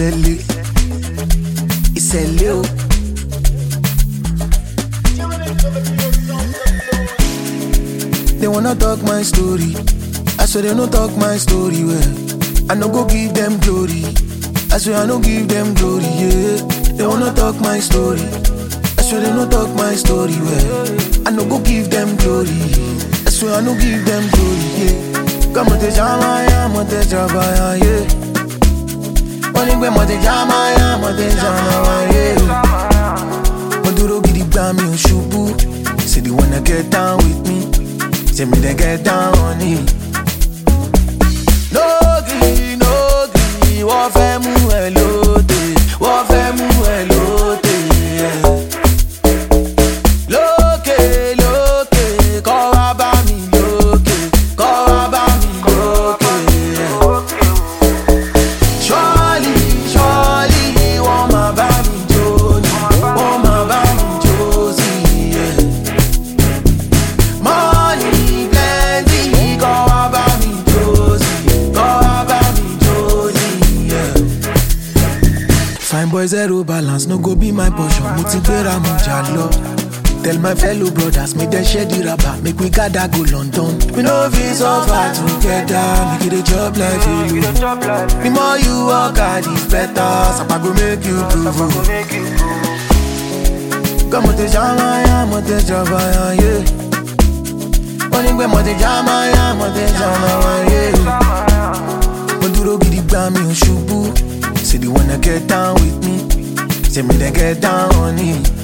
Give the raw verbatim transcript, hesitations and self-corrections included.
Isele, Isele o. They wanna talk my story, I swear they no talk my story well. I no go give them glory, I swear I no give them glory, yeah. They wanna talk my story, I swear they no talk my story well. I no go give them glory, I swear I no give them glory, yeah. Come on, te jama ya, mo te jabaya, yeah. Only when mo te jama ya, mo te jama, yeah. Mo duro gidi gba mi o shubu, say they wanna get down with me, say me they get down on it. No gree, no gree, wọ́n fẹ́ mú ẹ lóde, wọ́n fẹ́ mú ẹ lóde, yeah. Lókè, lókè, kọ́ wá bá mi lókè, kọ́ wá bá mi lókè, yeah. Surely, surely, wọ́n máa bá mi jó ni, wọ́n máa bá mi jó sí, yeah. Money plenty, kọ́ wá bá mi jó sí, kọ́ wá bá mi jó sí, yeah. Fine boy zero balance, no go be my portion. Mo ti gbéra mo jà lọ. Tell my fellow brothers, make them share the rubber, make we gather go London. We no fit suffer together, make it a job like you. The more you work hard, it's better. Sapa go make you prove. Come on, te jama ya, mo te jaba ya, yeah. Only when mo te jama ya, mo te jama, yeah. Mo duro gidi gba mi o shubu, say they wanna get down with me, say me they get down on it.